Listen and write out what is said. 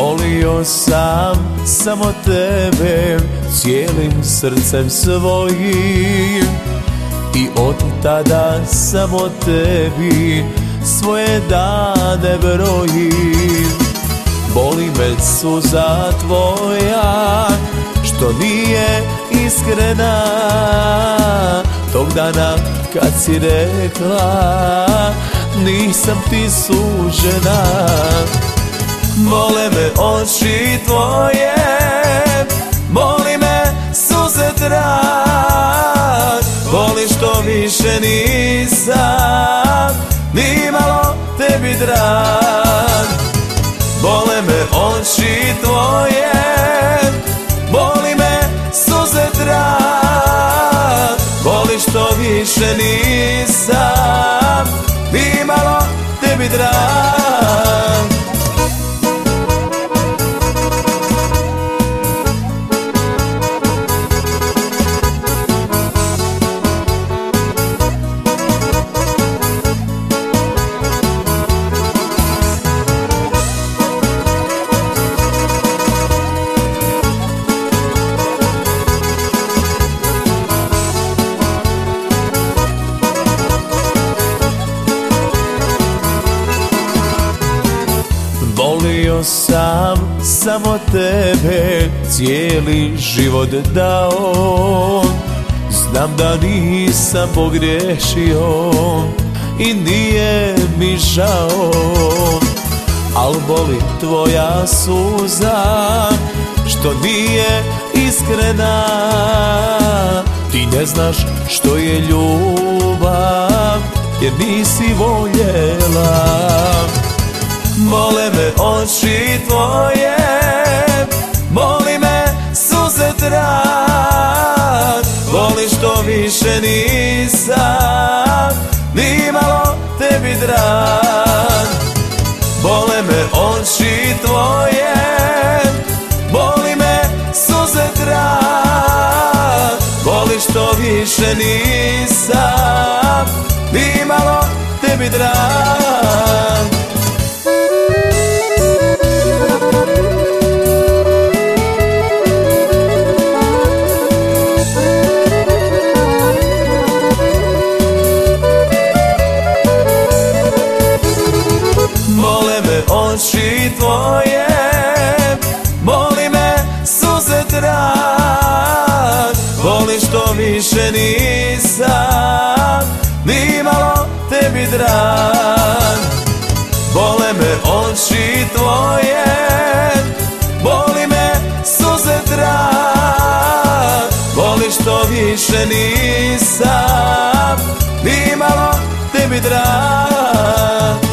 Volio sam samo tebe cijelim srcem svojim i od tada samo tebi svoje dane brojim. Boli me suza tvoja što nije iskrena tog dana kad si rekla nisam ti sužena. Bole me oči tvoje, boli me suze trag, boli što više nisam ni malo tebi drag. Bole me oči tvoje, boli me suze trag, boli što više nisam ni malo tebi drag. Volio sam samo tebe cijeli život dao, znam da nisam pogriješio i nije mi žao, al boli tvoja suza što nije iskrena. Ti ne znaš što je ljubav jer nisi voljela. Bole me oči tvoje, boli me suze trag, boli što više nisam ni malo tebi drag. Bole me oči tvoje, boli me suze trag, boli što više nisam ni malo tebi drag. Bole me oči tvoje, boli me suze trag, boli što više nisam ni malo tebi drag. Bole me oči tvoje, boli me suze trag, boli što više nisam ni malo tebi drag.